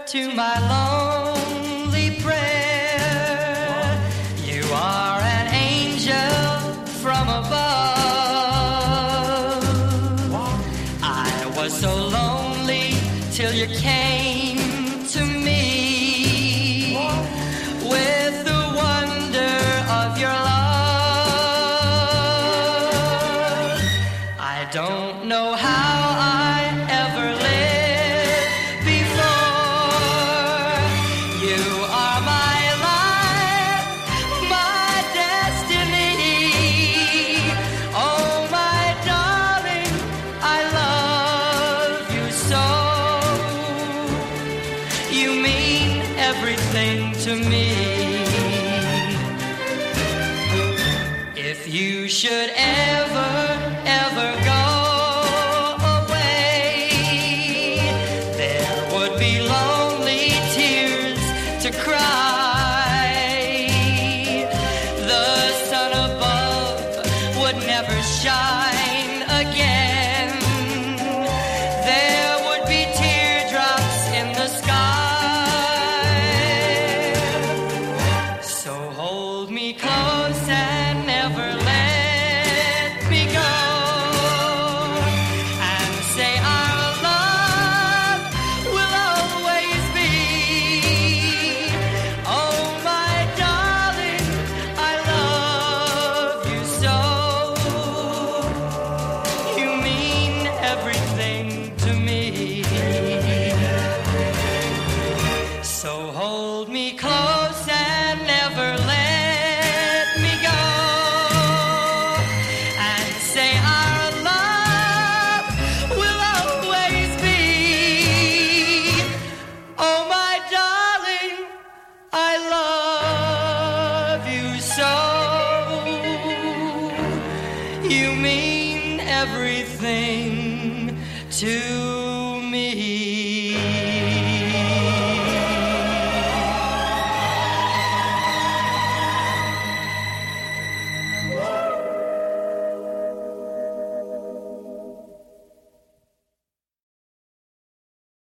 to my lonely prayer. You are an angel from above. I was so lonely till you came to me with the wonder of your love. I don't know how I ever lived before. You are my life, my destiny. Oh, my darling, I love you so. You mean everything to me. If you should ever go away, there would be lonely tears to cry. The sun above would never shine again. There would be teardrops in the sky. So hold me close and never let me go, and say our love will always be. Oh, my darling, I love you so. You mean everything to me. So hold me close and never let me go, and say our love will always be. Oh, my darling, I love you so. You mean everything to me.